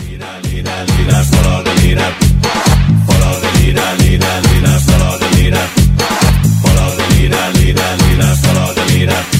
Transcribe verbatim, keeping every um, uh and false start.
Follow the leader. Follow the leader, leader, leader. Follow the leader. Follow the leader, leader, leader. Follow the leader.